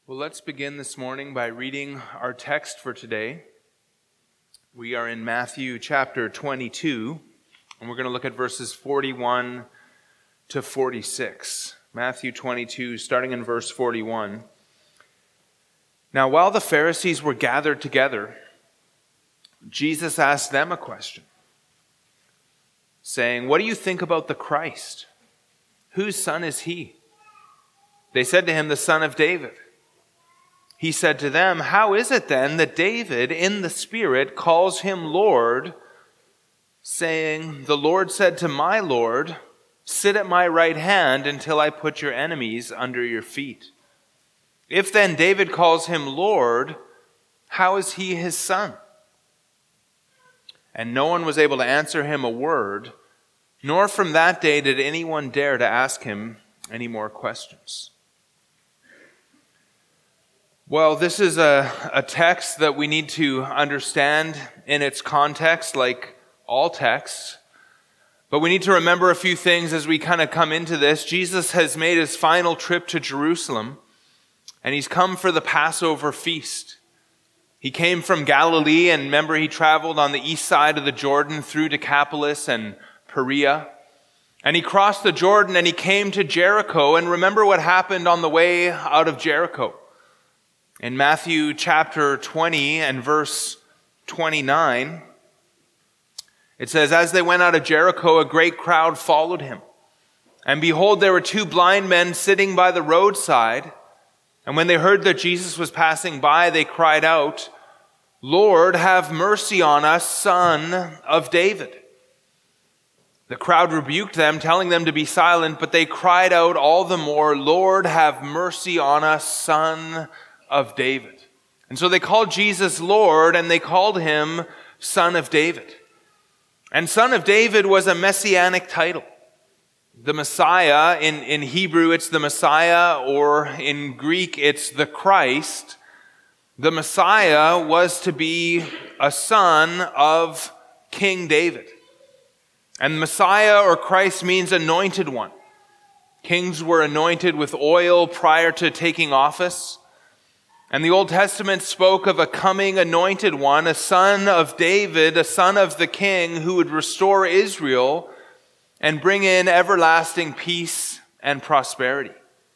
Well, let's begin this morning by reading our text for today. We are in Matthew chapter 22, and we're going to look at verses 41 to 46. Matthew 22, starting in verse 41. Now, while the Pharisees were gathered together, Jesus asked them a question, saying, "What do you think about the Christ? Whose son is he?" They said to him, "The son of David." He said to them, "How is it then that David in the Spirit calls him Lord, saying, 'The Lord said to my Lord, sit at my right hand until I put your enemies under your feet?' If then David calls him Lord, how is he his son?" And no one was able to answer him a word, nor from that day did anyone dare to ask him any more questions. Well, this is a text that we need to understand in its context, like all texts. But we need to remember a few things as we kind of come into this. Jesus has made his final trip to Jerusalem, and he's come for the Passover feast. He came from Galilee, and remember, he traveled on the east side of the Jordan through Decapolis and Perea. And he crossed the Jordan, and he came to Jericho. And remember what happened on the way out of Jericho. In Matthew chapter 20 and verse 29, it says, "As they went out of Jericho, a great crowd followed him. And behold, there were two blind men sitting by the roadside. And when they heard that Jesus was passing by, they cried out, 'Lord, have mercy on us, Son of David.' The crowd rebuked them, telling them to be silent, but they cried out all the more, 'Lord, have mercy on us, Son of David.'" And so they called Jesus Lord, and they called him Son of David. And Son of David was a messianic title. The Messiah, in Hebrew it's the Messiah, or in Greek it's the Christ. The Messiah was to be a son of King David. And Messiah or Christ means anointed one. Kings were anointed with oil prior to taking office. And the Old Testament spoke of a coming anointed one, a son of David, a son of the king who would restore Israel and bring in everlasting peace and prosperity.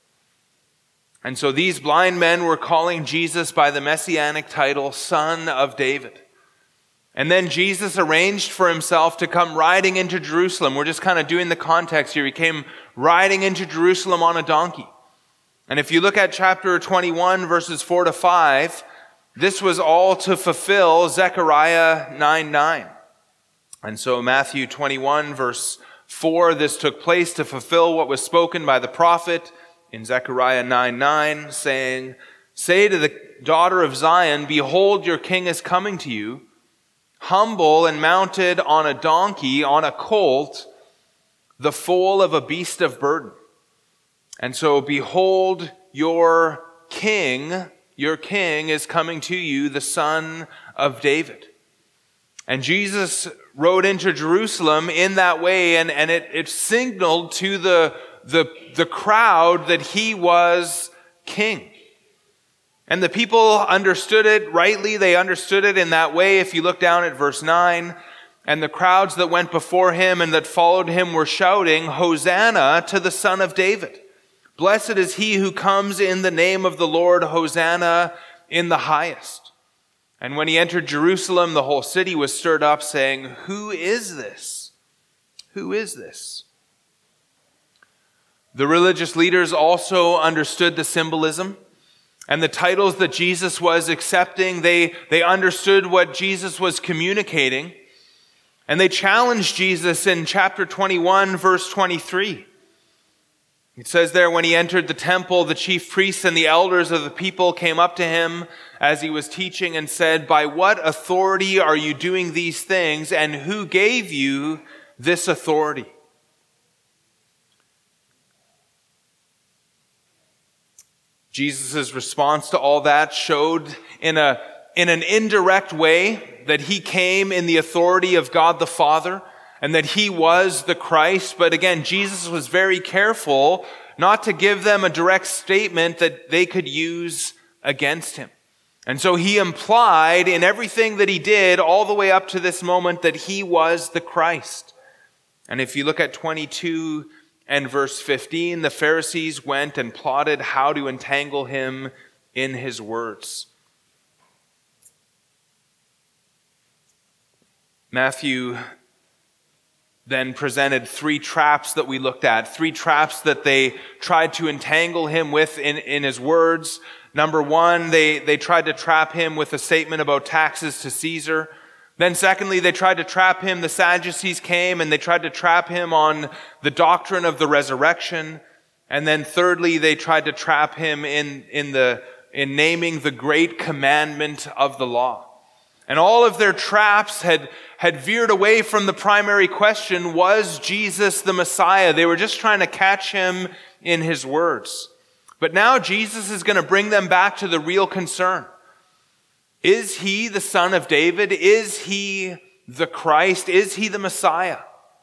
And so these blind men were calling Jesus by the messianic title, Son of David. And then Jesus arranged for himself to come riding into Jerusalem. We're just kind of doing the context here. He came riding into Jerusalem on a donkey. And if you look at chapter 21, verses 4 to 5, this was all to fulfill Zechariah 9:9. And so Matthew 21, verse 4, this took place to fulfill what was spoken by the prophet in Zechariah 9:9, saying, "Say to the daughter of Zion, behold, your king is coming to you, humble and mounted on a donkey, on a colt, the foal of a beast of burden." And so, behold, your king is coming to you, the Son of David. And Jesus rode into Jerusalem in that way, and it signaled to the crowd that he was king. And the people understood it rightly. They understood it in that way. If you look down at verse 9, "And the crowds that went before him and that followed him were shouting, 'Hosanna to the Son of David. Blessed is he who comes in the name of the Lord, Hosanna in the highest.' And when he entered Jerusalem, the whole city was stirred up, saying, 'Who is this? Who is this?'" The religious leaders also understood the symbolism and the titles that Jesus was accepting. They understood what Jesus was communicating. And they challenged Jesus in chapter 21, verse 23. It says there, "When he entered the temple, the chief priests and the elders of the people came up to him as he was teaching and said, 'By what authority are you doing these things, and who gave you this authority?'" Jesus' response to all that showed in an indirect way that he came in the authority of God the Father, and that he was the Christ. But again, Jesus was very careful not to give them a direct statement that they could use against him. And so he implied in everything that he did all the way up to this moment that he was the Christ. And if you look at 22 and verse 15, the Pharisees went and plotted how to entangle him in his words. Matthew then presented three traps that we looked at, three traps that they tried to entangle him with in his words. Number one, they tried to trap him with a statement about taxes to Caesar. Then secondly, they tried to trap him. The Sadducees came and they tried to trap him on the doctrine of the resurrection. And then thirdly, they tried to trap him in naming the great commandment of the law. And all of their traps had veered away from the primary question, was Jesus the Messiah? They were just trying to catch him in his words. But now Jesus is going to bring them back to the real concern. Is he the Son of David? Is he the Christ? Is he the Messiah?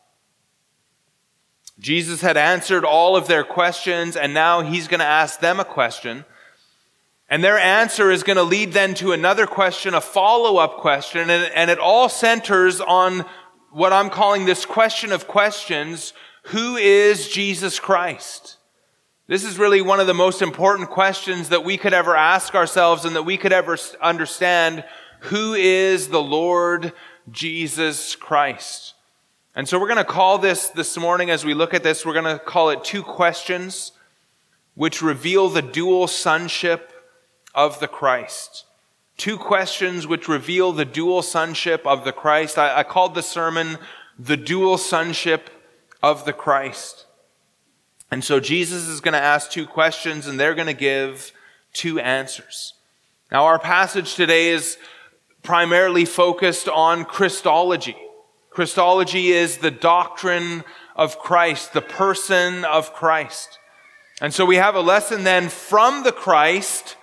Jesus had answered all of their questions, and now he's going to ask them a question. And their answer is going to lead then to another question, a follow-up question, and it all centers on what I'm calling this question of questions: who is Jesus Christ? This is really one of the most important questions that we could ever ask ourselves and that we could ever understand. Who is the Lord Jesus Christ? And so we're going to call this morning, as we look at this, we're going to call it two questions which reveal the dual sonship of the Christ. Two questions which reveal the dual sonship of the Christ. I called the sermon, The Dual Sonship of the Christ. And so Jesus is going to ask two questions, and they're going to give two answers. Now, our passage today is primarily focused on Christology. Christology is the doctrine of Christ, the person of Christ. And so we have a lesson then from the Christ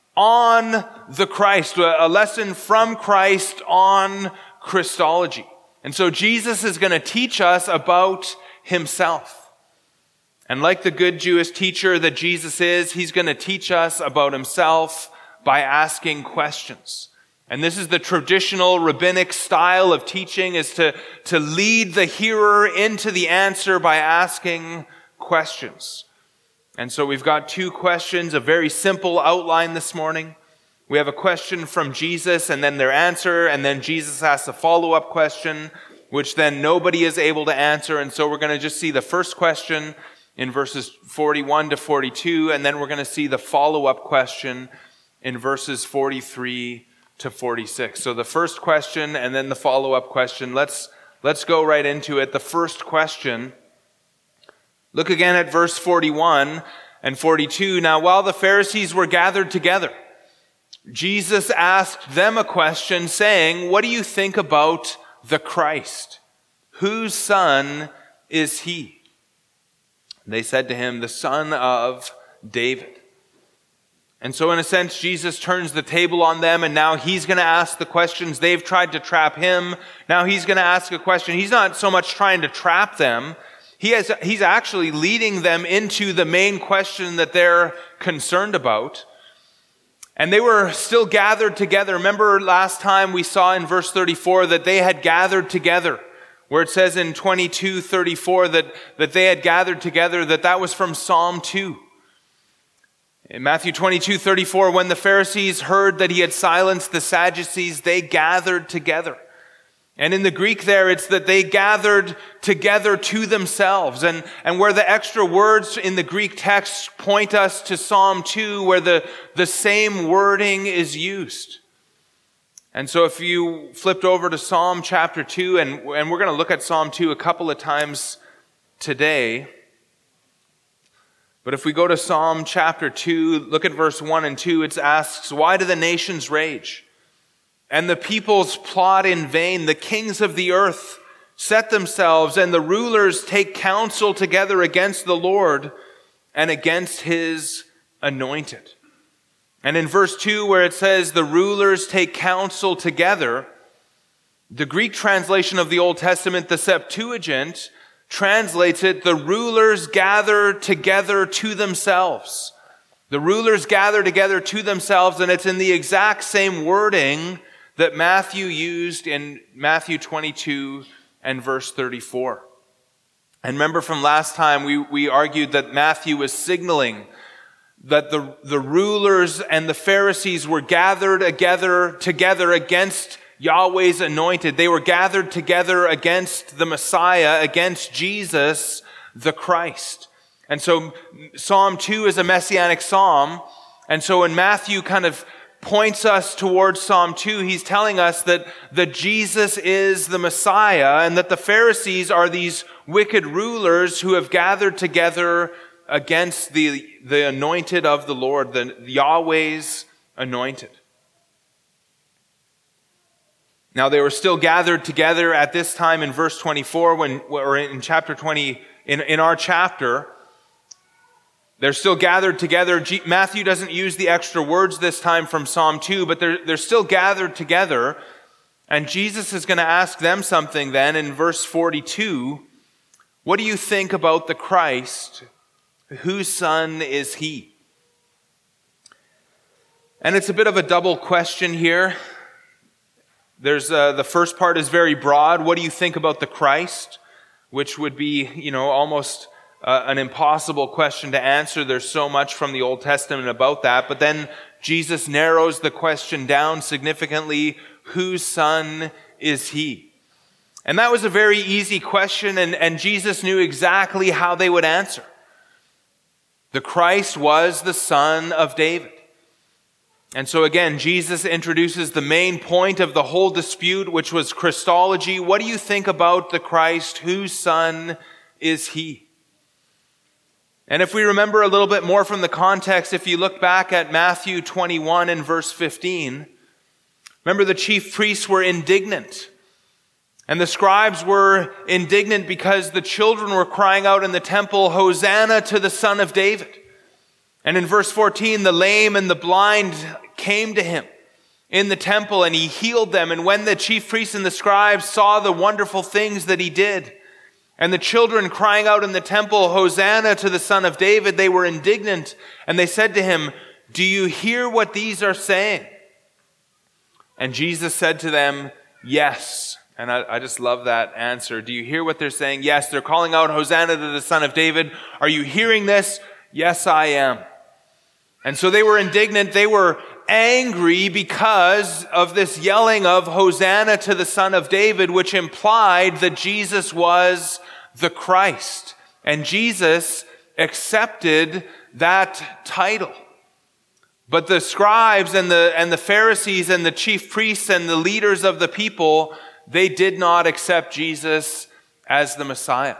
on the Christ, a lesson from Christ on Christology. And so Jesus is going to teach us about himself. And like the good Jewish teacher that Jesus is, he's going to teach us about himself by asking questions. And this is the traditional rabbinic style of teaching, is to lead the hearer into the answer by asking questions. And so we've got two questions, a very simple outline this morning. We have a question from Jesus and then their answer, and then Jesus asks a follow-up question, which then nobody is able to answer. And so we're going to just see the first question in verses 41 to 42, and then we're going to see the follow-up question in verses 43 to 46. So the first question and then the follow-up question. Let's go right into it. The first question, look again at verse 41 and 42. Now, while the Pharisees were gathered together, Jesus asked them a question, saying, "What do you think about the Christ? Whose son is he?" They said to him, "The son of David." And so in a sense, Jesus turns the table on them, and now he's going to ask the questions. They've tried to trap him. Now he's going to ask a question. He's not so much trying to trap them. He's actually leading them into the main question that they're concerned about. And they were still gathered together. Remember last time we saw in verse 34 that they had gathered together, where it says in 22:34 that they had gathered together, that was from Psalm 2. In Matthew 22:34, when the Pharisees heard that he had silenced the Sadducees, they gathered together. And in the Greek there, it's that they gathered together to themselves. And where the extra words in the Greek text point us to Psalm 2, where the same wording is used. And so if you flipped over to Psalm chapter 2, and we're going to look at Psalm 2 a couple of times today. But if we go to Psalm chapter 2, look at verse 1 and 2, it asks, "Why do the nations rage? And the peoples plot in vain. The kings of the earth set themselves, and the rulers take counsel together against the Lord and against his anointed." And in verse 2, where it says the rulers take counsel together, the Greek translation of the Old Testament, the Septuagint, translates it, the rulers gather together to themselves. The rulers gather together to themselves, and it's in the exact same wording that Matthew used in Matthew 22 and verse 34. And remember from last time, we argued that Matthew was signaling that the rulers and the Pharisees were gathered together against Yahweh's anointed. They were gathered together against the Messiah, against Jesus, the Christ. And so Psalm 2 is a messianic psalm. And so when Matthew kind of points us towards Psalm 2, he's telling us that Jesus is the Messiah and that the Pharisees are these wicked rulers who have gathered together against the anointed of the Lord, the Yahweh's anointed. Now they were still gathered together at this time in verse 24, or in chapter 20, in our chapter. They're still gathered together. Matthew doesn't use the extra words this time from Psalm 2, but they're still gathered together. And Jesus is going to ask them something then in verse 42. What do you think about the Christ? Whose son is he? And it's a bit of a double question here. There's the first part is very broad. What do you think about the Christ? Which would be, almost an impossible question to answer. There's so much from the Old Testament about that. But then Jesus narrows the question down significantly. Whose son is he? And that was a very easy question, and Jesus knew exactly how they would answer. The Christ was the son of David. And so again, Jesus introduces the main point of the whole dispute, which was Christology. What do you think about the Christ? Whose son is he? And if we remember a little bit more from the context, if you look back at Matthew 21 and verse 15, remember the chief priests were indignant. And the scribes were indignant because the children were crying out in the temple, Hosanna to the Son of David. And in verse 14, the lame and the blind came to him in the temple and he healed them. And when the chief priests and the scribes saw the wonderful things that he did, and the children crying out in the temple, Hosanna to the Son of David, they were indignant. And they said to him, do you hear what these are saying? And Jesus said to them, yes. And I just love that answer. Do you hear what they're saying? Yes, they're calling out, Hosanna to the Son of David. Are you hearing this? Yes, I am. And so they were indignant. They were angry because of this yelling of Hosanna to the Son of David, which implied that Jesus was the Christ. And Jesus accepted that title. But the scribes and the Pharisees and the chief priests and the leaders of the people, they did not accept Jesus as the Messiah.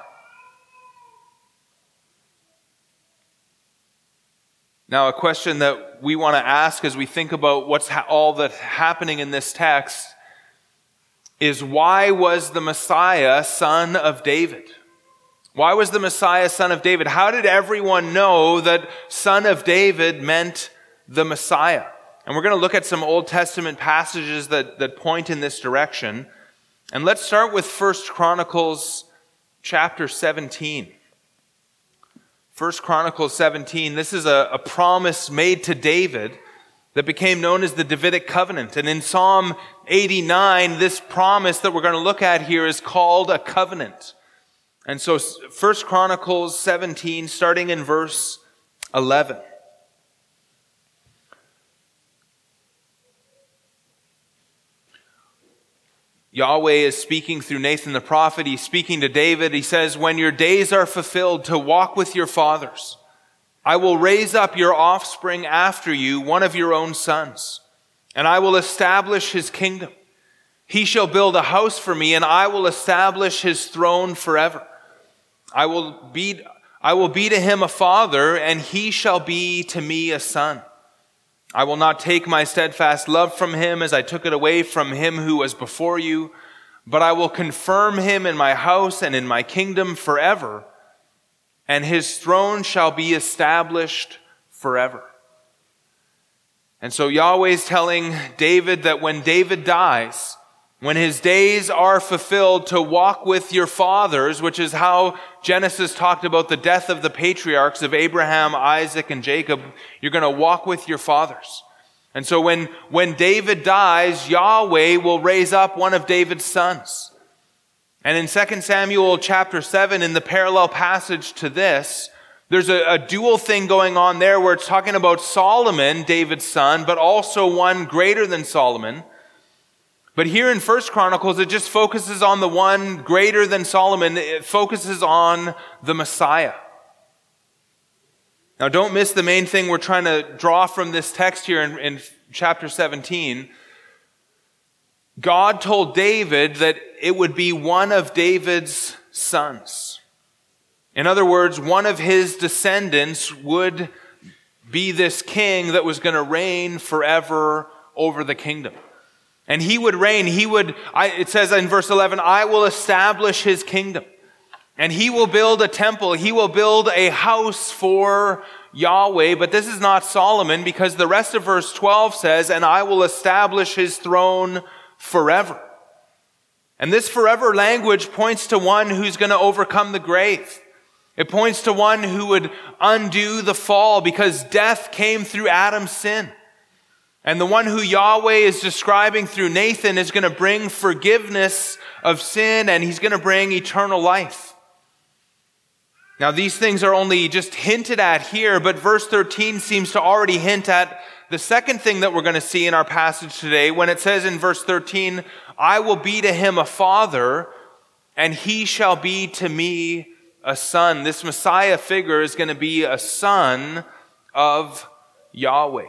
Now, a question that we want to ask as we think about what's all that's happening in this text is, why was the Messiah son of David? Why was the Messiah son of David? How did everyone know that son of David meant the Messiah? And we're going to look at some Old Testament passages that point in this direction. And let's start with 1 Chronicles chapter 17. 1 Chronicles 17, this is a promise made to David that became known as the Davidic covenant. And in Psalm 89, this promise that we're going to look at here is called a covenant. And so 1 Chronicles 17, starting in verse 11. Yahweh is speaking through Nathan the prophet. He's speaking to David. He says, when your days are fulfilled to walk with your fathers, I will raise up your offspring after you, one of your own sons, and I will establish his kingdom. He shall build a house for me, and I will establish his throne forever. I will be to him a father, and he shall be to me a son. I will not take my steadfast love from him as I took it away from him who was before you, but I will confirm him in my house and in my kingdom forever, and his throne shall be established forever. And so Yahweh is telling David that when David dies, when his days are fulfilled, to walk with your fathers, which is how Genesis talked about the death of the patriarchs of Abraham, Isaac, and Jacob. You're going to walk with your fathers. And so when David dies, Yahweh will raise up one of David's sons. And in 2 Samuel chapter 7, in the parallel passage to this, there's a dual thing going on there where it's talking about Solomon, David's son, but also one greater than Solomon. But here in 1 Chronicles, it just focuses on the one greater than Solomon. It focuses on the Messiah. Now, don't miss the main thing we're trying to draw from this text here in chapter 17. God told David that it would be one of David's sons. In other words, one of his descendants would be this king that was going to reign forever over the kingdom. And he would reign. It says in verse 11, I will establish his kingdom. And he will build a temple. He will build a house for Yahweh. But this is not Solomon, because the rest of verse 12 says, and I will establish his throne forever. And this forever language points to one who's going to overcome the grave. It points to one who would undo the fall, because death came through Adam's sin. And the one who Yahweh is describing through Nathan is going to bring forgiveness of sin, and he's going to bring eternal life. Now, these things are only just hinted at here, but verse 13 seems to already hint at the second thing that we're going to see in our passage today, when it says in verse 13, I will be to him a father, and he shall be to me a son. This Messiah figure is going to be a son of Yahweh.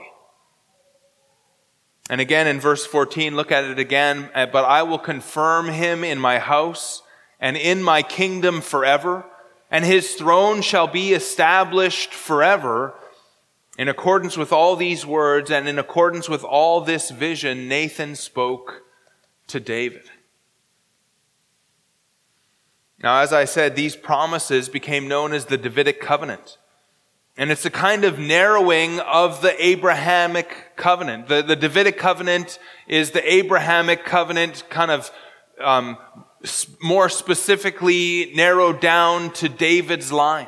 And again in verse 14, look at it again. But I will confirm him in my house and in my kingdom forever, and his throne shall be established forever. In accordance with all these words and in accordance with all this vision, Nathan spoke to David. Now, as I said, these promises became known as the Davidic covenant. And it's a kind of narrowing of the Abrahamic covenant. The Davidic covenant is the Abrahamic covenant kind of more specifically narrowed down to David's line.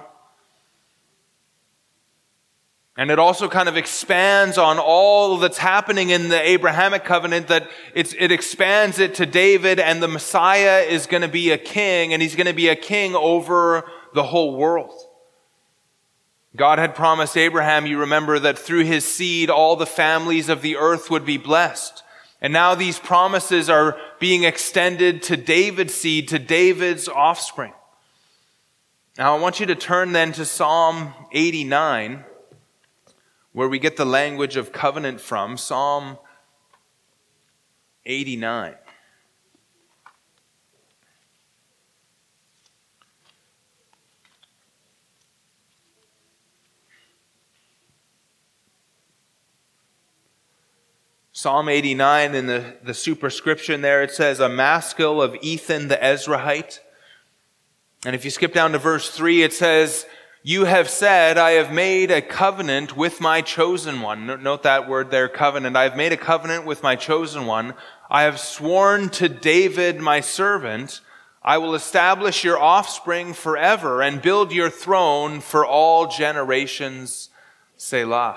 And it also kind of expands on all that's happening in the Abrahamic covenant, that it expands it to David, and the Messiah is going to be a king, and he's going to be a king over the whole world. God had promised Abraham, you remember, that through his seed all the families of the earth would be blessed. And now these promises are being extended to David's seed, to David's offspring. Now I want you to turn then to Psalm 89, where we get the language of covenant from. Psalm 89. Psalm 89, in the superscription there, it says, a maskil of Ethan the Ezrahite. And if you skip down to verse 3, it says, you have said, I have made a covenant with my chosen one. Note that word there, covenant. I have made a covenant with my chosen one. I have sworn to David, my servant, I will establish your offspring forever and build your throne for all generations. Selah.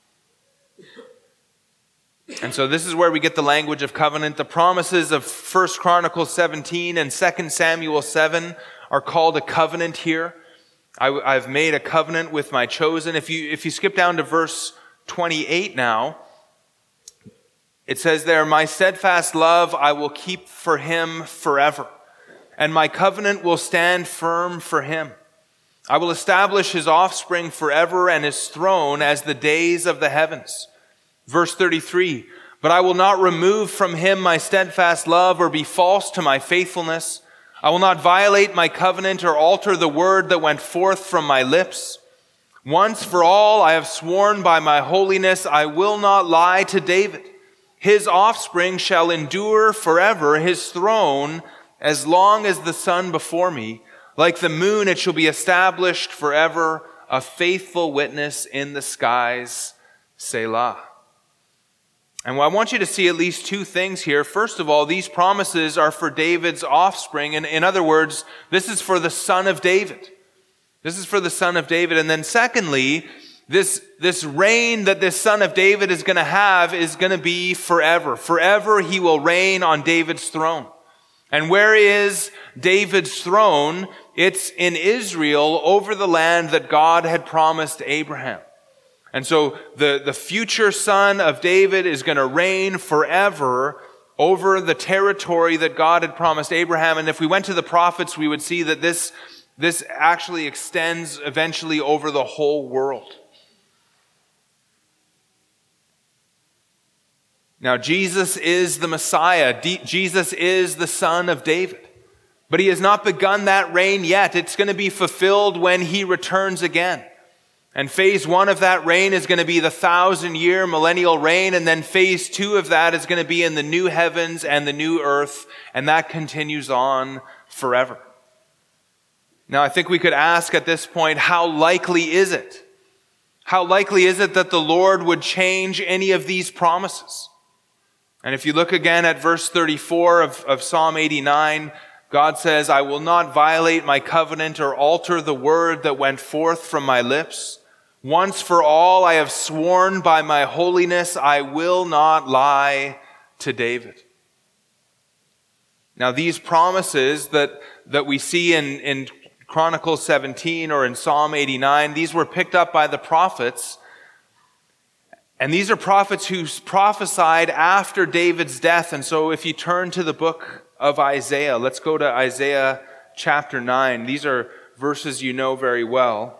And so this is where we get the language of covenant. The promises of 1 Chronicles 17 and 2 Samuel 7 are called a covenant here. I've made a covenant with my chosen. If you skip down to verse 28 now, it says there, my steadfast love I will keep for him forever, and my covenant will stand firm for him. I will establish his offspring forever and his throne as the days of the heavens. Verse 33, but I will not remove from him my steadfast love or be false to my faithfulness. I will not violate my covenant or alter the word that went forth from my lips. Once for all I have sworn by my holiness, I will not lie to David. His offspring shall endure forever, his throne as long as the sun before me. Like the moon it shall be established forever, a faithful witness in the skies. Selah. And I want you to see at least two things here. First of all, these promises are for David's offspring. And in other words, this is for the son of David. This is for the son of David. And then secondly, this reign that this son of David is going to have is going to be forever. Forever he will reign on David's throne. And where is David's throne? It's in Israel over the land that God had promised Abraham. And so the future son of David is going to reign forever over the territory that God had promised Abraham. And if we went to the prophets, we would see that this actually extends eventually over the whole world. Now, Jesus is the Messiah. Jesus is the son of David. But he has not begun that reign yet. It's going to be fulfilled when he returns again. And phase 1 of that reign is going to be the 1,000-year millennial reign. And then phase 2 of that is going to be in the new heavens and the new earth. And that continues on forever. Now, I think we could ask at this point, how likely is it? How likely is it that the Lord would change any of these promises? And if you look again at verse 34 of Psalm 89, God says, I will not violate my covenant or alter the word that went forth from my lips. Once for all I have sworn by my holiness, I will not lie to David. Now these promises that we see in Chronicles 17 or in Psalm 89, these were picked up by the prophets. And these are prophets who prophesied after David's death. And so if you turn to the book of Isaiah, let's go to Isaiah chapter 9. These are verses you know very well.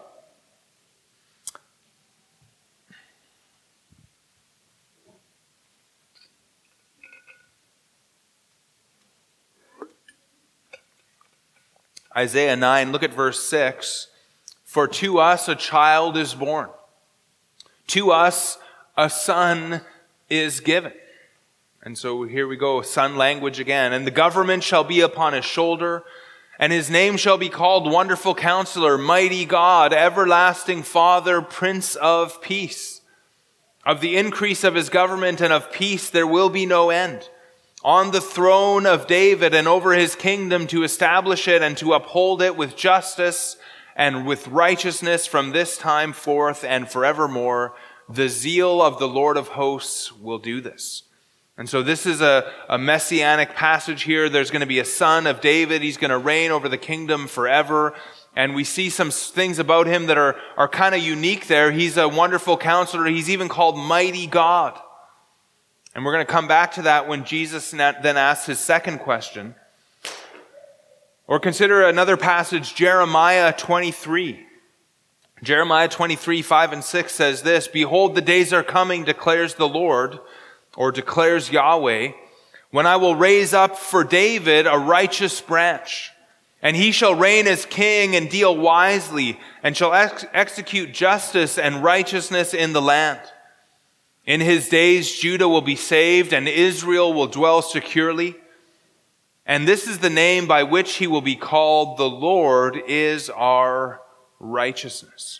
Isaiah 9, look at verse 6. For to us a child is born. To us a son is given. And so here we go, son language again. And the government shall be upon his shoulder, and his name shall be called Wonderful Counselor, Mighty God, Everlasting Father, Prince of Peace. Of the increase of his government and of peace there will be no end. On the throne of David and over his kingdom, to establish it and to uphold it with justice and with righteousness from this time forth and forevermore. The zeal of the Lord of hosts will do this. And so this is a messianic passage here. There's going to be a son of David. He's going to reign over the kingdom forever. And we see some things about him that are kind of unique there. He's a wonderful counselor. He's even called Mighty God. And we're going to come back to that when Jesus then asks his second question. Or consider another passage, Jeremiah 23. Jeremiah 23, 5 and 6 says this, Behold, the days are coming, declares the Lord, or declares Yahweh, when I will raise up for David a righteous branch, and he shall reign as king and deal wisely, and shall execute justice and righteousness in the land. In his days, Judah will be saved, and Israel will dwell securely. And this is the name by which he will be called, the Lord is our righteousness.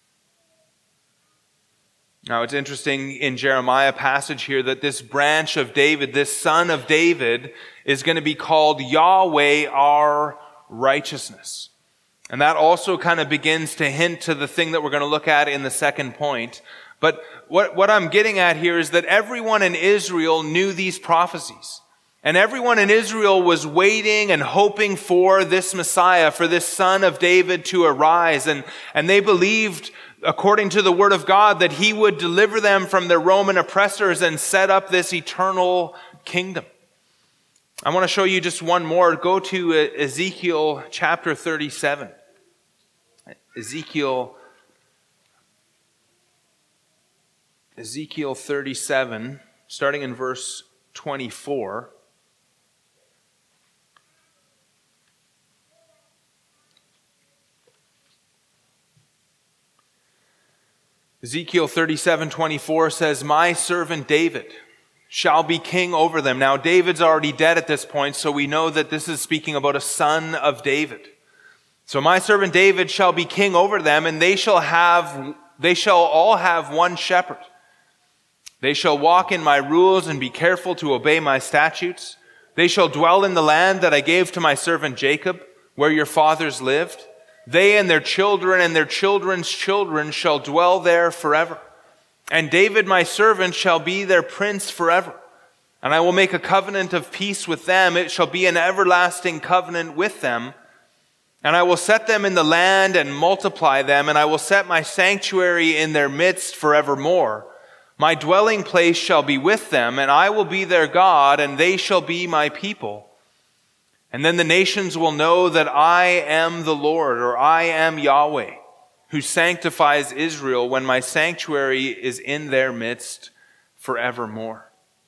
Now, it's interesting in Jeremiah passage here that this branch of David, this son of David, is going to be called Yahweh, our righteousness. And that also kind of begins to hint to the thing that we're going to look at in the second point. But what I'm getting at here is that everyone in Israel knew these prophecies. And everyone in Israel was waiting and hoping for this Messiah, for this son of David to arise. And they believed, according to the word of God, that he would deliver them from their Roman oppressors and set up this eternal kingdom. I want to show you just one more. Go to Ezekiel chapter 37. Ezekiel 37, starting in verse 24. Ezekiel 37:24 says, My servant David shall be king over them. Now, David's already dead at this point, so we know that this is speaking about a son of David. So my servant David shall be king over them, and they shall all have one shepherd. They shall walk in my rules and be careful to obey my statutes. They shall dwell in the land that I gave to my servant Jacob, where your fathers lived. They and their children's children shall dwell there forever. And David my servant shall be their prince forever. And I will make a covenant of peace with them. It shall be an everlasting covenant with them. And I will set them in the land and multiply them. And I will set my sanctuary in their midst forevermore. My dwelling place shall be with them, and I will be their God, and they shall be my people. And then the nations will know that I am the Lord, or I am Yahweh, who sanctifies Israel when my sanctuary is in their midst forevermore.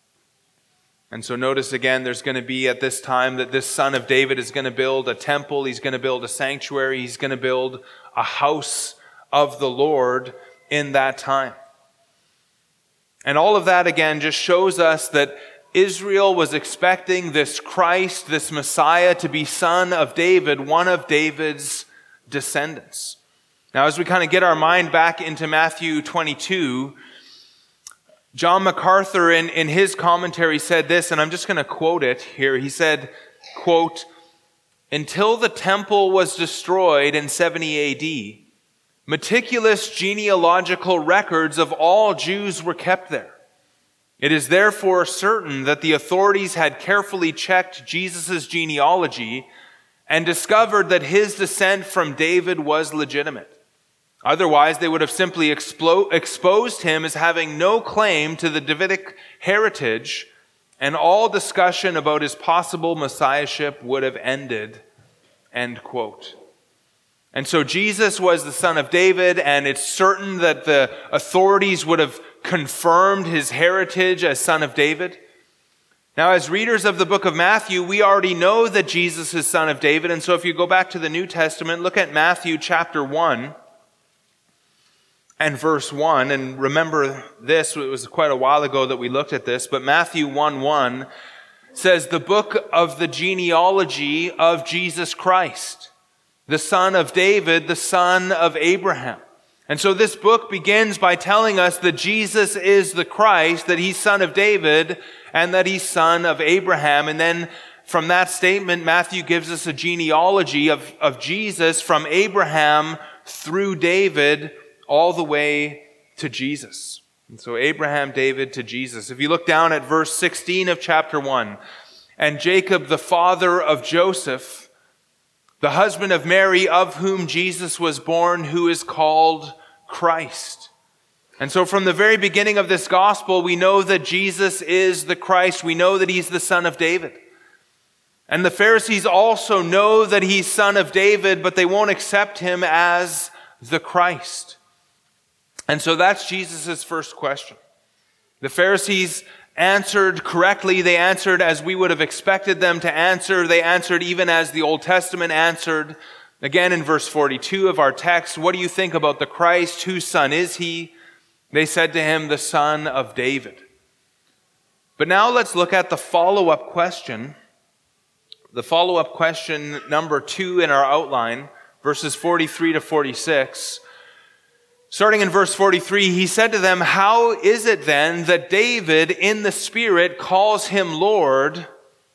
And so notice again, there's going to be at this time that this son of David is going to build a temple, he's going to build a sanctuary, he's going to build a house of the Lord in that time. And all of that, again, just shows us that Israel was expecting this Christ, this Messiah, to be son of David, one of David's descendants. Now, as we kind of get our mind back into Matthew 22, John MacArthur in his commentary said this, and I'm just going to quote it here. He said, quote, "Until the temple was destroyed in 70 A.D., meticulous genealogical records of all Jews were kept there. It is therefore certain that the authorities had carefully checked Jesus' genealogy and discovered that his descent from David was legitimate. Otherwise, they would have simply exposed him as having no claim to the Davidic heritage, and all discussion about his possible messiahship would have ended." End quote. And so Jesus was the son of David, and it's certain that the authorities would have confirmed his heritage as son of David. Now, as readers of the book of Matthew, we already know that Jesus is son of David. And so if you go back to the New Testament, look at Matthew chapter 1 and verse 1. And remember this, it was quite a while ago that we looked at this, but Matthew 1:1 says, "The book of the genealogy of Jesus Christ, the son of David, the son of Abraham." And so this book begins by telling us that Jesus is the Christ, that he's son of David, and that he's son of Abraham. And then from that statement, Matthew gives us a genealogy of Jesus from Abraham through David all the way to Jesus. And so Abraham, David to Jesus. If you look down at verse 16 of chapter 1, "And Jacob, the father of Joseph, the husband of Mary, of whom Jesus was born, who is called Christ." And so from the very beginning of this gospel, we know that Jesus is the Christ. We know that he's the son of David. And the Pharisees also know that he's son of David, but they won't accept him as the Christ. And so that's Jesus' first question. The Pharisees answered correctly. They answered as we would have expected them to answer. They answered even as the Old Testament answered. Again, in verse 42 of our text, "What do you think about the Christ? Whose son is he?" They said to him, "The son of David." But now let's look at the follow-up question. The follow-up question number 2 in our outline, verses 43 to 46. Starting in verse 43, he said to them, "How is it then that David in the Spirit calls him Lord?"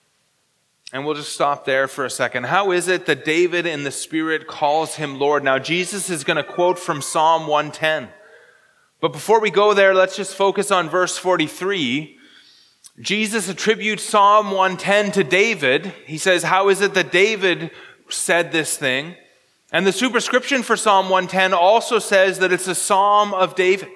And we'll just stop there for a second. How is it that David in the Spirit calls him Lord? Now, Jesus is going to quote from Psalm 110. But before we go there, let's just focus on verse 43. Jesus attributes Psalm 110 to David. He says, how is it that David said this thing? And the superscription for Psalm 110 also says that it's a psalm of David.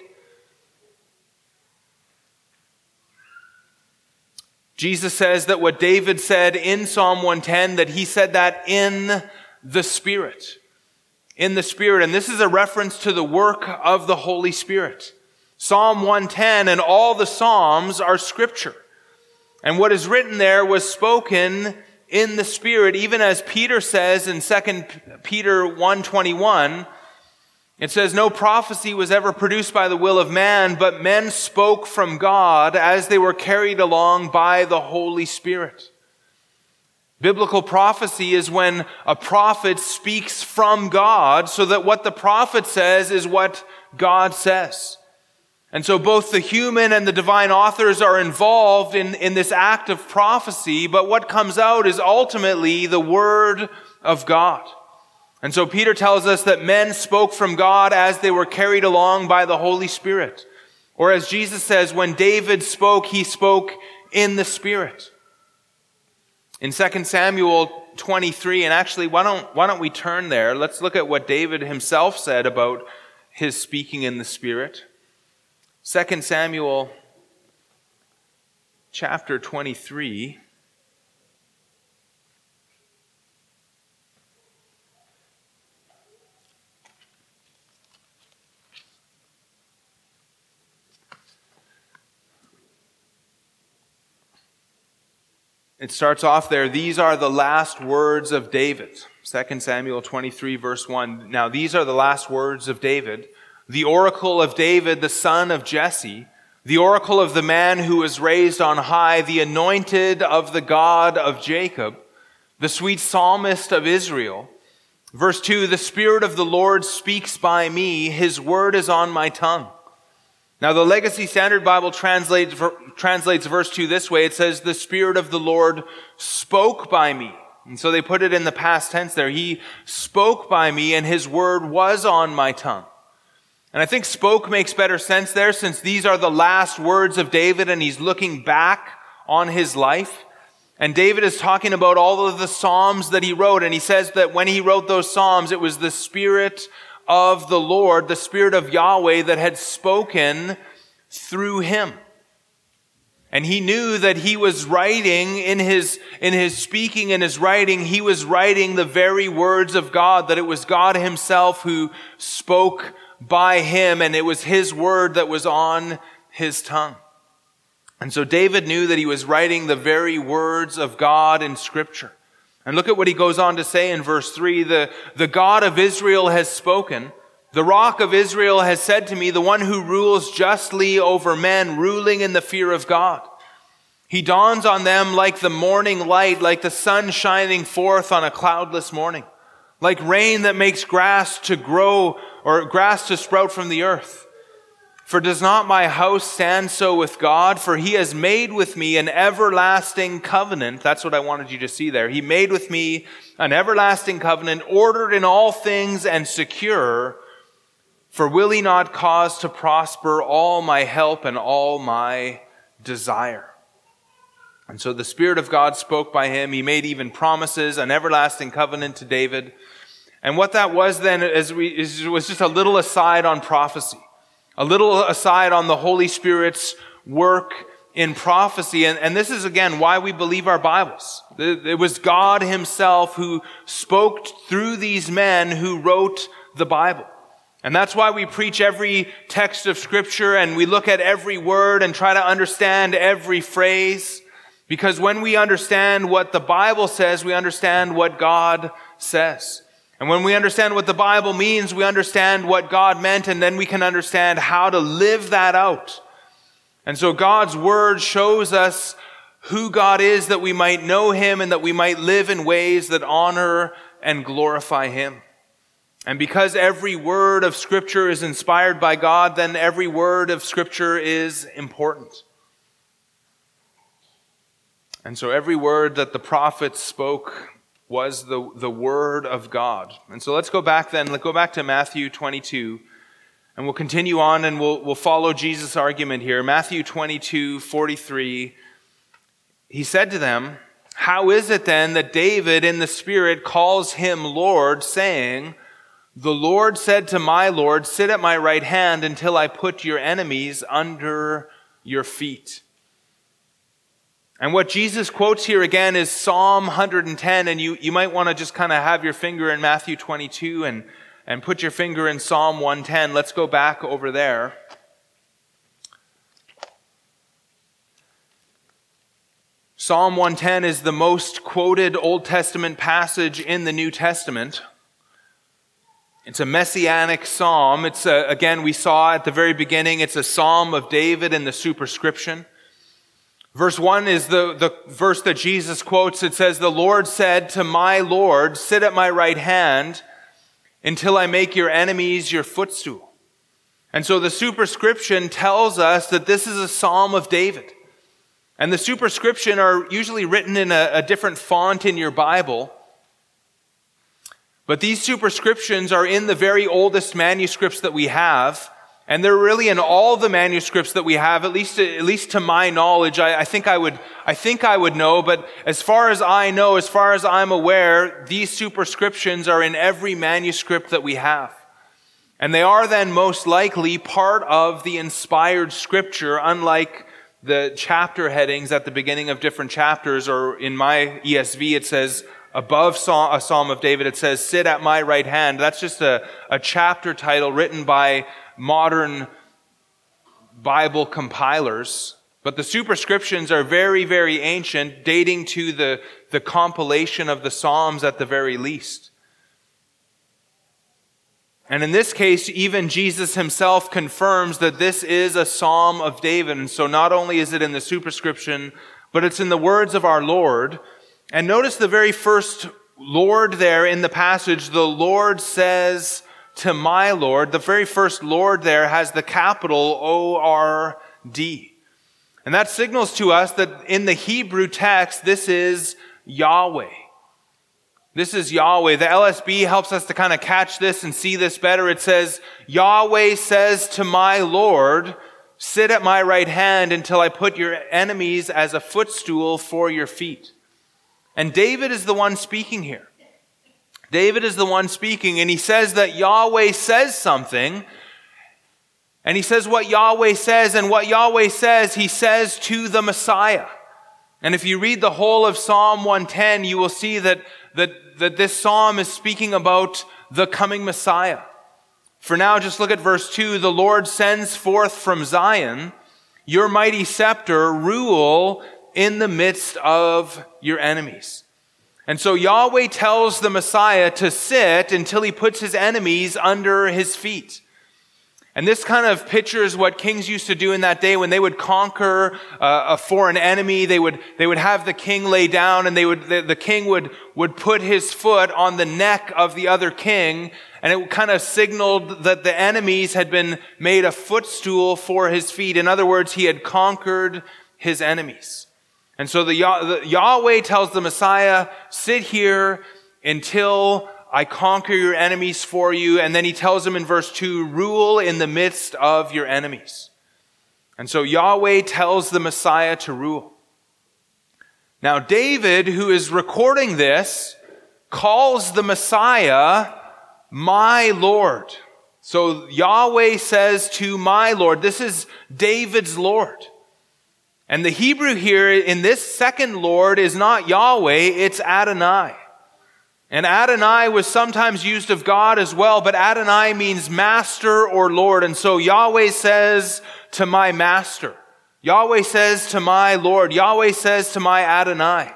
Jesus says that what David said in Psalm 110, that he said that in the Spirit. In the Spirit. And this is a reference to the work of the Holy Spirit. Psalm 110 and all the Psalms are Scripture. And what is written there was spoken in the Spirit, even as Peter says in 2 Peter 1:21, it says, "No prophecy was ever produced by the will of man, but men spoke from God as they were carried along by the Holy Spirit." Biblical prophecy is when a prophet speaks from God, so that what the prophet says is what God says. And so both the human and the divine authors are involved in this act of prophecy, but what comes out is ultimately the Word of God. And so Peter tells us that men spoke from God as they were carried along by the Holy Spirit. Or as Jesus says, when David spoke, he spoke in the Spirit. In 2 Samuel 23, and actually, why don't we turn there? Let's look at what David himself said about his speaking in the Spirit. 2 Samuel chapter 23. It starts off there, these are the last words of David. 2 Samuel 23 verse 1. Now these are the last words of David, the oracle of David, the son of Jesse, the oracle of the man who was raised on high, the anointed of the God of Jacob, the sweet psalmist of Israel. Verse 2, the Spirit of the Lord speaks by me, his word is on my tongue. Now the Legacy Standard Bible translates verse 2 this way. It says, the Spirit of the Lord spoke by me. And so they put it in the past tense there. He spoke by me and his word was on my tongue. And I think spoke makes better sense there since these are the last words of David and he's looking back on his life. And David is talking about all of the Psalms that he wrote. And he says that when he wrote those Psalms, it was the Spirit of the Lord, the Spirit of Yahweh that had spoken through him. And he knew that he was writing in his speaking and his writing, he was writing the very words of God, that it was God himself who spoke by him and it was his word that was on his tongue. And so David knew that he was writing the very words of God in Scripture. And look at what he goes on to say in verse 3, the God of Israel has spoken. The Rock of Israel has said to me, the one who rules justly over men, ruling in the fear of God. He dawns on them like the morning light, like the sun shining forth on a cloudless morning, like rain that makes grass to grow or grass to sprout from the earth. For does not my house stand so with God? For he has made with me an everlasting covenant. That's what I wanted you to see there. He made with me an everlasting covenant, ordered in all things and secure. For will he not cause to prosper all my help and all my desire? And so the Spirit of God spoke by him. He made even promises, an everlasting covenant to David. And what that was then was just a little aside on prophecy. A little aside on the Holy Spirit's work in prophecy. And this is, again, why we believe our Bibles. It was God himself who spoke through these men who wrote the Bible. And that's why we preach every text of Scripture and we look at every word and try to understand every phrase. Because when we understand what the Bible says, we understand what God says. And when we understand what the Bible means, we understand what God meant, and then we can understand how to live that out. And so God's Word shows us who God is, that we might know him and that we might live in ways that honor and glorify him. And because every word of Scripture is inspired by God, then every word of Scripture is important. And so every word that the prophets spoke was the word of God. And so let's go back then. Let's go back to Matthew 22. And we'll continue on and we'll follow Jesus' argument here. Matthew 22:43. He said to them, how is it then that David in the Spirit calls him Lord, saying, the Lord said to my Lord, sit at my right hand until I put your enemies under your feet. And what Jesus quotes here again is Psalm 110, and you might want to just kind of have your finger in Matthew 22 and put your finger in Psalm 110. Let's go back over there. Psalm 110 is the most quoted Old Testament passage in the New Testament. It's a messianic psalm. It's again, we saw at the very beginning, it's a psalm of David in the superscription. Verse 1 is the verse that Jesus quotes. It says, the Lord said to my Lord, sit at my right hand until I make your enemies your footstool. And so the superscription tells us that this is a Psalm of David. And the superscription are usually written in a different font in your Bible. But these superscriptions are in the very oldest manuscripts that we have. And they're really in all the manuscripts that we have, at least to my knowledge. I think I would know, but as far as I know, as far as I'm aware, these superscriptions are in every manuscript that we have. And they are then most likely part of the inspired scripture, unlike the chapter headings at the beginning of different chapters, or in my ESV it says, above a Psalm of David, it says, sit at my right hand. That's just a chapter title written by modern Bible compilers. But the superscriptions are very, very ancient, dating to the compilation of the Psalms at the very least. And in this case, even Jesus himself confirms that this is a Psalm of David. And so not only is it in the superscription, but it's in the words of our Lord. And notice the very first Lord there in the passage, the Lord says to my Lord. The very first Lord there has the capital O-R-D. And that signals to us that in the Hebrew text, this is Yahweh. This is Yahweh. The LSB helps us to kind of catch this and see this better. It says, Yahweh says to my Lord, sit at my right hand until I put your enemies as a footstool for your feet. And David is the one speaking here. David is the one speaking, and he says that Yahweh says something, and he says what Yahweh says, and what Yahweh says, he says to the Messiah. And if you read the whole of Psalm 110, you will see that this psalm is speaking about the coming Messiah. For now, just look at verse 2. The Lord sends forth from Zion your mighty scepter, rule in the midst of your enemies. And so Yahweh tells the Messiah to sit until he puts his enemies under his feet. And this kind of pictures what kings used to do in that day when they would conquer a foreign enemy. They would have the king lay down, and the king would put his foot on the neck of the other king, and it kind of signaled that the enemies had been made a footstool for his feet. In other words, he had conquered his enemies. And so the Yahweh tells the Messiah, sit here until I conquer your enemies for you. And then he tells him in verse 2, rule in the midst of your enemies. And so Yahweh tells the Messiah to rule. Now David, who is recording this, calls the Messiah my Lord. So Yahweh says to my Lord, this is David's Lord. And the Hebrew here in this second Lord is not Yahweh, it's Adonai. And Adonai was sometimes used of God as well, but Adonai means master or Lord. And so Yahweh says to my master. Yahweh says to my Lord. Yahweh says to my Adonai.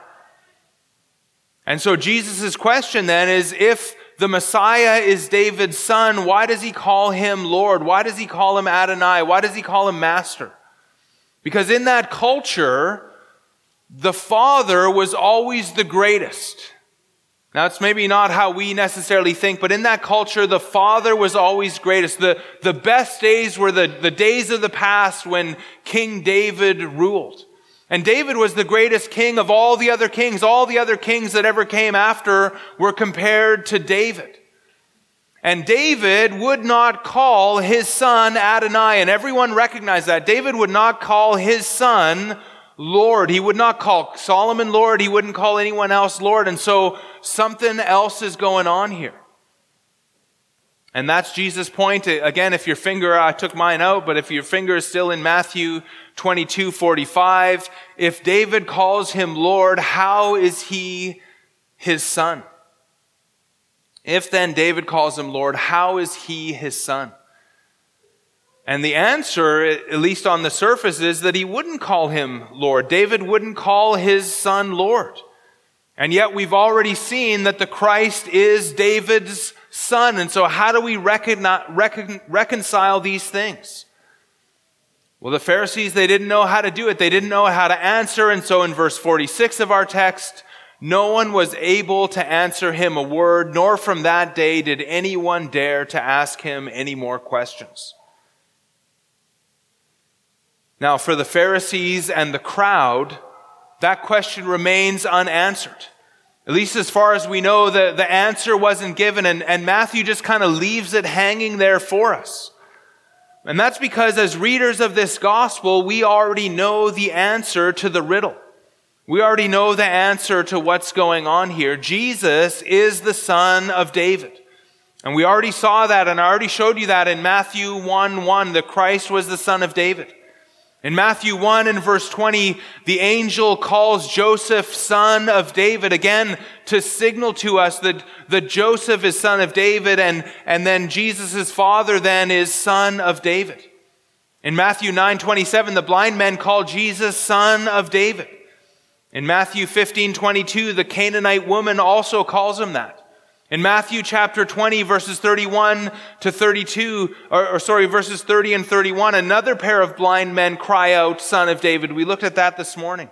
And so Jesus' question then is, if the Messiah is David's son, why does he call him Lord? Why does he call him Adonai? Why does he call him master? Because in that culture, the father was always the greatest. Now, it's maybe not how we necessarily think, but in that culture, the father was always greatest. The best days were the days of the past when King David ruled. And David was the greatest king of all the other kings. All the other kings that ever came after were compared to David. And David would not call his son Adonai, and everyone recognized that. David would not call his son Lord. He would not call Solomon Lord. He wouldn't call anyone else Lord. And so something else is going on here. And that's Jesus' point. Again, if your finger, I took mine out, but if your finger is still in Matthew 22:45, if David calls him Lord, how is he his son? If then David calls him Lord, how is he his son? And the answer, at least on the surface, is that he wouldn't call him Lord. David wouldn't call his son Lord. And yet we've already seen that the Christ is David's son. And so how do we reconcile these things? Well, the Pharisees, they didn't know how to do it. They didn't know how to answer. And so in verse 46 of our text, no one was able to answer him a word, nor from that day did anyone dare to ask him any more questions. Now, for the Pharisees and the crowd, that question remains unanswered. At least as far as we know, the answer wasn't given, and Matthew just kind of leaves it hanging there for us. And that's because as readers of this gospel, we already know the answer to the riddle. We already know the answer to what's going on here. Jesus is the Son of David. And we already saw that, and I already showed you that in Matthew 1:1, that Christ was the Son of David. In Matthew 1 and verse 20, the angel calls Joseph son of David, again to signal to us that Joseph is son of David, and then Jesus' father then is son of David. In Matthew 9:27, the blind men call Jesus son of David. In Matthew 15:22, the Canaanite woman also calls him that. In Matthew chapter 20, verses 31 to 32, verses 30 and 31, another pair of blind men cry out, Son of David. We looked at that this morning.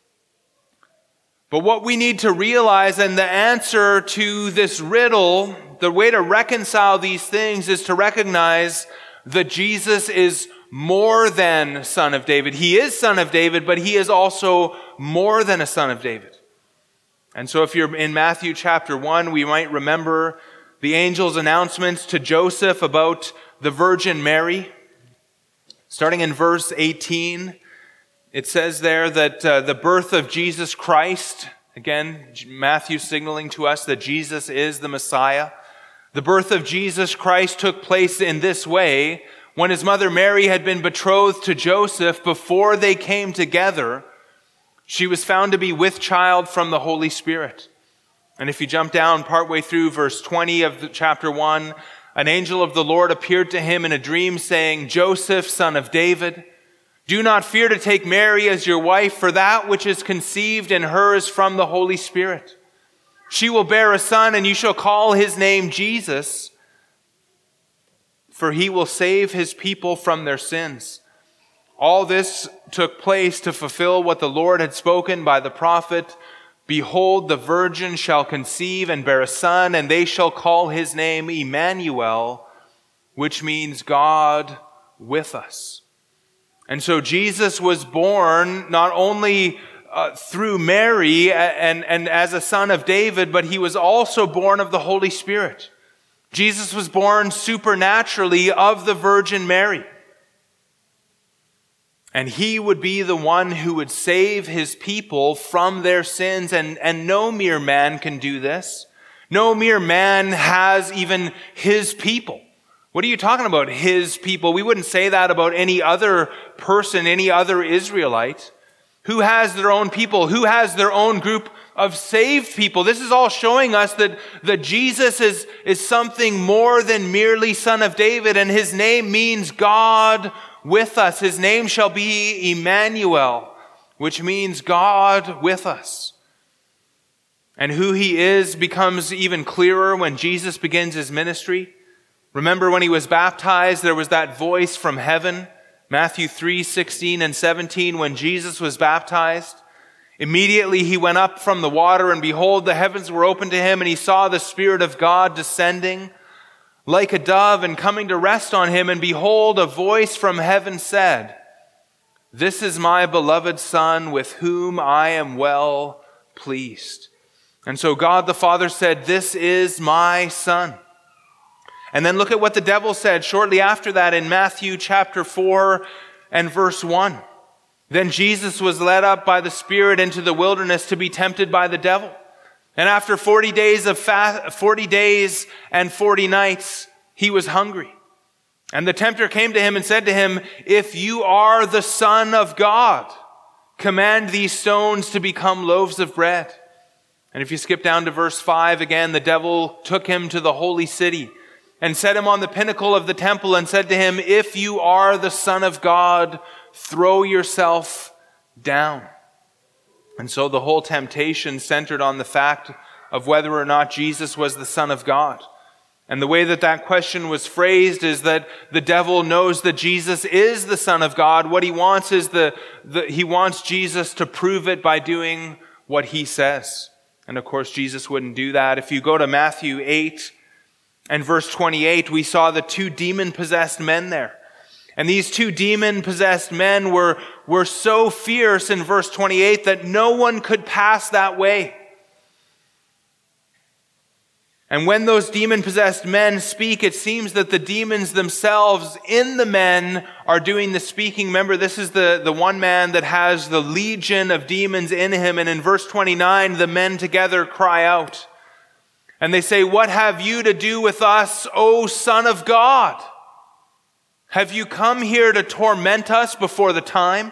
But what we need to realize, and the answer to this riddle, the way to reconcile these things is to recognize that Jesus is more than Son of David. He is Son of David, but he is also more than a Son of David. And so if you're in Matthew chapter 1, we might remember the angel's announcements to Joseph about the Virgin Mary. Starting in verse 18, it says there that the birth of Jesus Christ, again, Matthew signaling to us that Jesus is the Messiah. The birth of Jesus Christ took place in this way. When his mother Mary had been betrothed to Joseph, before they came together, she was found to be with child from the Holy Spirit. And if you jump down partway through verse 20 of chapter 1, an angel of the Lord appeared to him in a dream saying, Joseph, son of David, do not fear to take Mary as your wife, for that which is conceived in her is from the Holy Spirit. She will bear a son, and you shall call his name Jesus, for he will save his people from their sins. All this took place to fulfill what the Lord had spoken by the prophet. Behold, the virgin shall conceive and bear a son, and they shall call his name Emmanuel, which means God with us. And so Jesus was born not only through Mary and as a son of David, but he was also born of the Holy Spirit. Jesus was born supernaturally of the Virgin Mary. And he would be the one who would save his people from their sins. And no mere man can do this. No mere man has even his people. What are you talking about, his people? We wouldn't say that about any other person, any other Israelite. Who has their own people? Who has their own group of saved people? This is all showing us that Jesus is something more than merely Son of David. And his name means God with us. His name shall be Emmanuel, which means God with us. And who he is becomes even clearer when Jesus begins his ministry. Remember when he was baptized, there was that voice from heaven, Matthew 3:16 and 17, when Jesus was baptized. Immediately he went up from the water, and behold, the heavens were opened to him, and he saw the Spirit of God descending like a dove and coming to rest on him. And behold, a voice from heaven said, This is my beloved Son, with whom I am well pleased. And so God the Father said, This is my Son. And then look at what the devil said shortly after that in Matthew chapter 4 and verse 1. Then Jesus was led up by the Spirit into the wilderness to be tempted by the devil. And after 40 days and 40 nights, he was hungry. And the tempter came to him and said to him, If you are the Son of God, command these stones to become loaves of bread. And if you skip down to verse 5 again, the devil took him to the holy city and set him on the pinnacle of the temple and said to him, If you are the Son of God, throw yourself down. And so the whole temptation centered on the fact of whether or not Jesus was the Son of God. And the way that question was phrased is that the devil knows that Jesus is the Son of God. What he wants is he wants Jesus to prove it by doing what he says. And of course, Jesus wouldn't do that. If you go to Matthew 8 and verse 28, we saw the two demon-possessed men there. And these two demon-possessed men were so fierce in verse 28 that no one could pass that way. And when those demon-possessed men speak, it seems that the demons themselves in the men are doing the speaking. Remember, this is the one man that has the legion of demons in him. And in verse 29, the men together cry out. And they say, "What have you to do with us, O Son of God? Have you come here to torment us before the time?"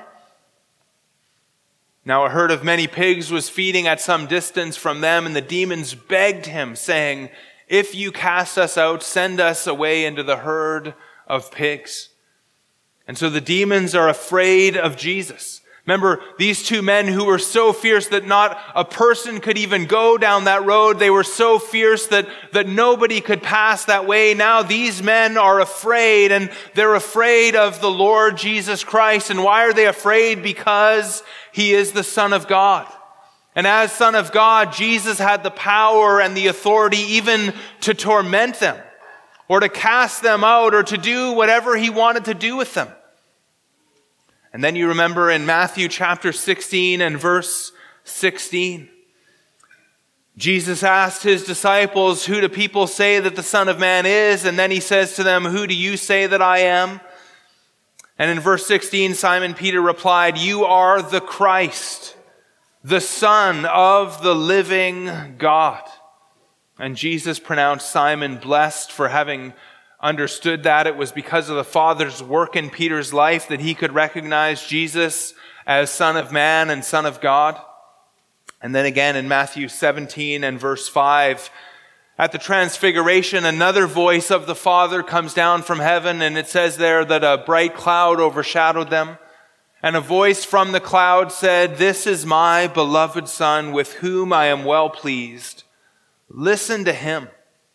Now a herd of many pigs was feeding at some distance from them, and the demons begged him, saying, "If you cast us out, send us away into the herd of pigs." And so the demons are afraid of Jesus. Remember, these two men who were so fierce that not a person could even go down that road. They were so fierce that nobody could pass that way. Now these men are afraid, and they're afraid of the Lord Jesus Christ. And why are they afraid? Because he is the Son of God. And as Son of God, Jesus had the power and the authority even to torment them, or to cast them out, or to do whatever he wanted to do with them. And then you remember in Matthew chapter 16 and verse 16, Jesus asked his disciples, "Who do people say that the Son of Man is?" And then he says to them, "Who do you say that I am?" And in verse 16, Simon Peter replied, "You are the Christ, the Son of the living God." And Jesus pronounced Simon blessed for having understood that it was because of the Father's work in Peter's life that he could recognize Jesus as Son of Man and Son of God. And then again in Matthew 17 and verse 5, at the Transfiguration, another voice of the Father comes down from heaven, and it says there that a bright cloud overshadowed them. And a voice from the cloud said, "This is my beloved Son, with whom I am well pleased. Listen to him."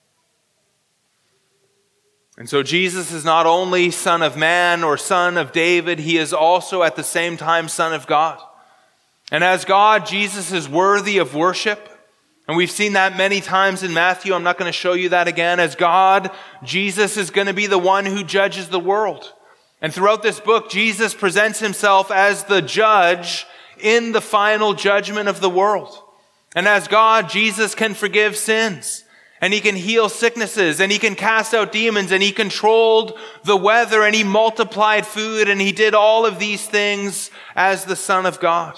And so Jesus is not only Son of Man or Son of David, he is also at the same time Son of God. And as God, Jesus is worthy of worship. And we've seen that many times in Matthew. I'm not going to show you that again. As God, Jesus is going to be the one who judges the world. And throughout this book, Jesus presents himself as the judge in the final judgment of the world. And as God, Jesus can forgive sins. And he can heal sicknesses, and he can cast out demons, and he controlled the weather, and he multiplied food, and he did all of these things as the Son of God.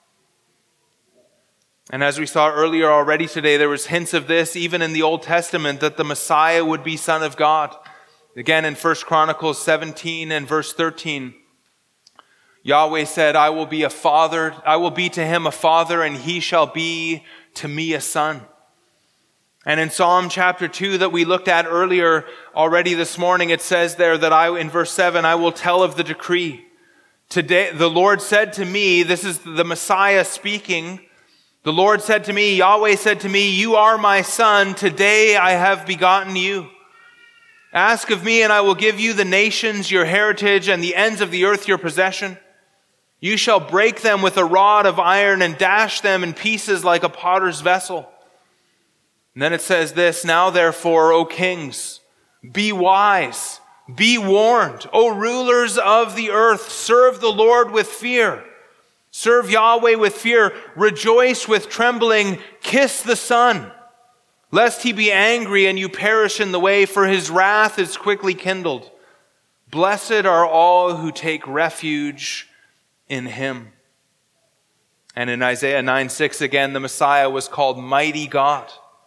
And as we saw earlier already today, there was hints of this even in the Old Testament, that the Messiah would be Son of God. Again in 1 Chronicles 17 and verse 13, Yahweh said, I will be to him a father, and he shall be to me a son. And in Psalm chapter 2 that we looked at earlier already this morning, it says there that in verse 7, I will tell of the decree. Today, the Lord said to me, this is the Messiah speaking. The Lord said to me, Yahweh said to me, you are my son. Today I have begotten you. Ask of me and I will give you the nations, your heritage, and the ends of the earth, your possession. You shall break them with a rod of iron and dash them in pieces like a potter's vessel. And then it says this, now therefore, O kings, be wise, be warned. O rulers of the earth, serve the Lord with fear. Serve Yahweh with fear. Rejoice with trembling. Kiss the Son, lest he be angry and you perish in the way, for his wrath is quickly kindled. Blessed are all who take refuge in him. And in Isaiah 9:6 again, the Messiah was called Mighty God.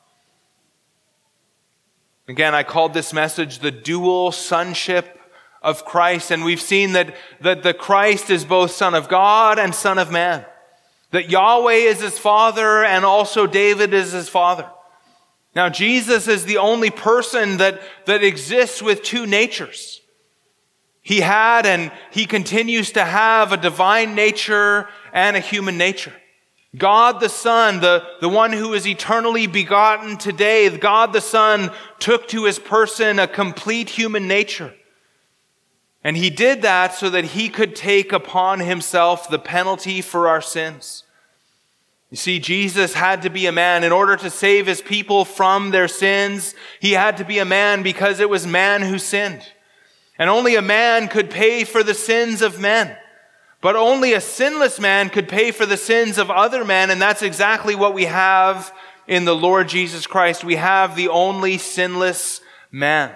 Again, I called this message the dual sonship of Christ, and we've seen that the Christ is both Son of God and Son of Man. That Yahweh is his Father and also David is his father. Now, Jesus is the only person that exists with two natures. He had and he continues to have a divine nature and a human nature. God the Son, the one who is eternally begotten today, God the Son took to his person a complete human nature. And he did that so that he could take upon himself the penalty for our sins. You see, Jesus had to be a man in order to save his people from their sins. He had to be a man because it was man who sinned. And only a man could pay for the sins of men. But only a sinless man could pay for the sins of other men, and that's exactly what we have in the Lord Jesus Christ. We have the only sinless man.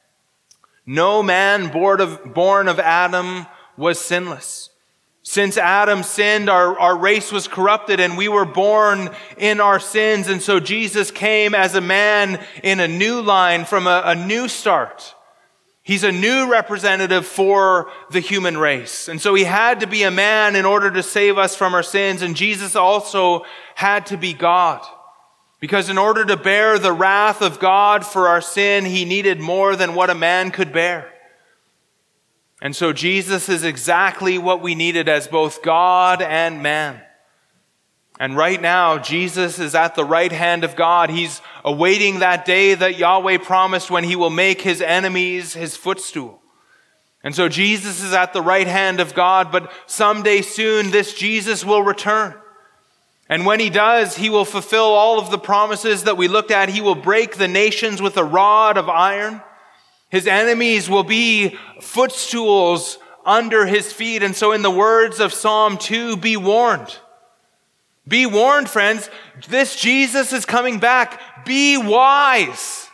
No man born of Adam was sinless. Since Adam sinned, our race was corrupted and we were born in our sins. And so Jesus came as a man in a new line from a new start. He's a new representative for the human race. And so he had to be a man in order to save us from our sins. And Jesus also had to be God. Because in order to bear the wrath of God for our sin, he needed more than what a man could bear. And so Jesus is exactly what we needed as both God and man. And right now, Jesus is at the right hand of God. He's awaiting that day that Yahweh promised when he will make his enemies his footstool. And so Jesus is at the right hand of God, but someday soon this Jesus will return. And when he does, he will fulfill all of the promises that we looked at. He will break the nations with a rod of iron. His enemies will be footstools under his feet. And so in the words of Psalm 2, be warned. Be warned, friends. This Jesus is coming back. Be wise.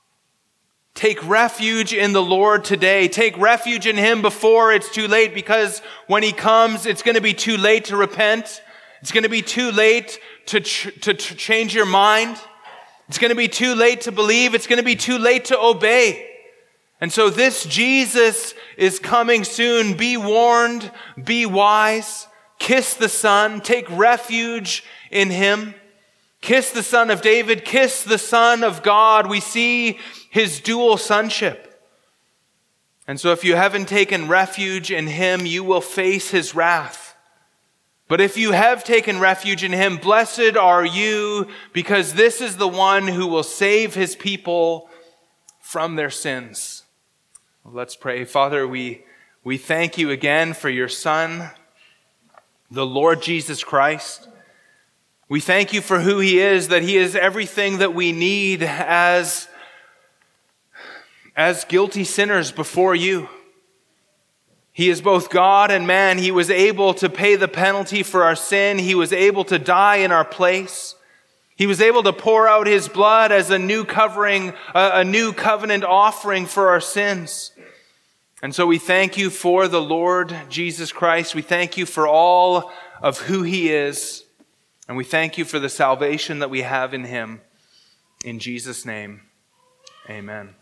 Take refuge in the Lord today. Take refuge in him before it's too late, because when he comes, it's going to be too late to repent. It's going to be too late to change your mind. It's going to be too late to believe. It's going to be too late to obey. And so this Jesus is coming soon. Be warned, be wise, kiss the Son, take refuge in him. Kiss the Son of David, kiss the Son of God. We see his dual sonship. And so if you haven't taken refuge in him, you will face his wrath. But if you have taken refuge in him, blessed are you, because this is the one who will save his people from their sins. Let's pray. Father, we thank you again for your Son, the Lord Jesus Christ. We thank you for who he is, that he is everything that we need as guilty sinners before you. He is both God and man. He was able to pay the penalty for our sin. He was able to die in our place. He was able to pour out his blood as a new covering, a new covenant offering for our sins. And so we thank you for the Lord Jesus Christ. We thank you for all of who he is. And we thank you for the salvation that we have in him. In Jesus' name, amen.